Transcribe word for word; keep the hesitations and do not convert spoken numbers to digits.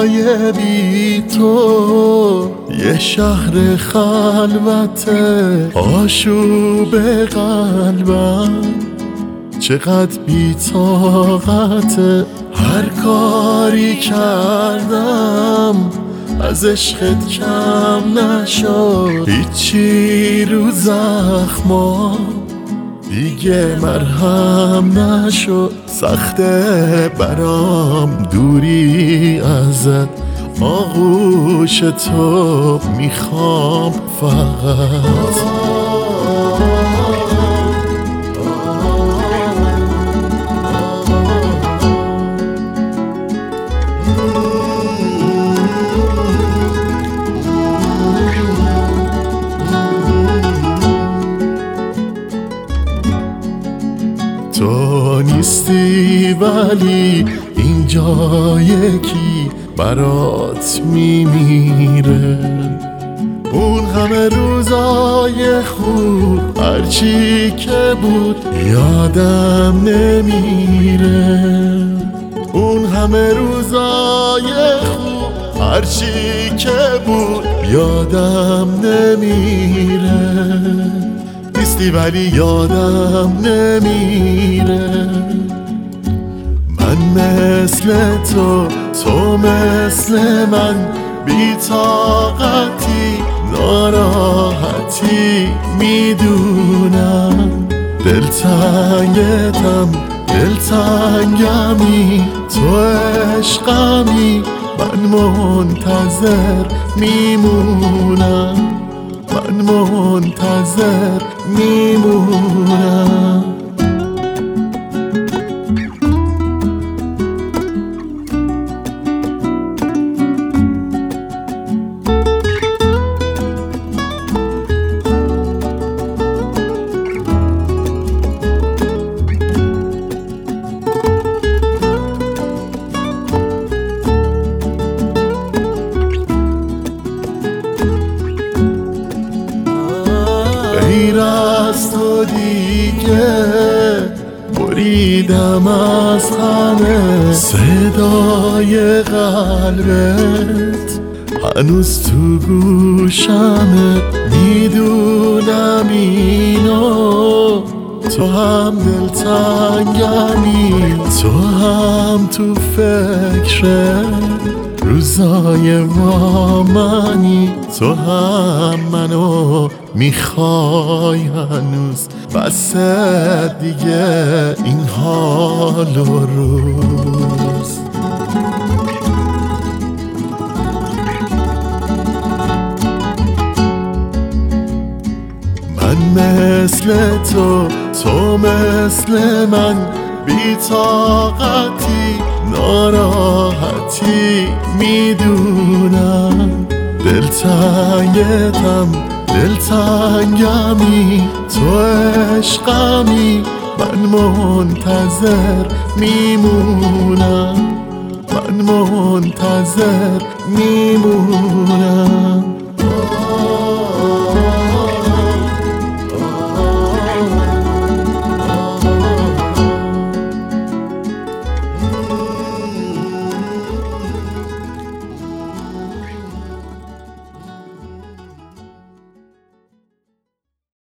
جای بی تو یه شهر خلوته، آشوب قلبم چقدر بی طاقته. هر کاری کردم از عشقت کم نشد، هیچی رو زخمام دیگه مرهم نشد. سخته برام دوری ازت، آغوش تو میخوام فقط. تو نیستی ولی اینجا یکی برات میمیره. اون همه روزای خوب هرچی که بود یادم نمیره. اون همه روزای خوب هرچی که بود یادم نمیره. نیستی ولی یادم نمیره. من مثل تو، تو مثل من، بی طاقتی ناراحتی میدونم. دلتنگتم دلتنگمی، تو عشقمی، من منتظر میمونم. من منتظر میمونم. غیر از تو دیگه بریدم از همه، صدای قلبت هنوز تو گوشمه. میدونم اینو، تو هم دلتنگمی، تو هم تو فکر روزای با منی. تو هم منو میخوای هنوز، بس دیگه این حال و روز. من مثل تو، تو مثل من، بی طاقتی ناراحتی میدونم. دلتنگتم دلتنگمی، تو عشقمی، من منتظر میمونم. من منتظر میمونم.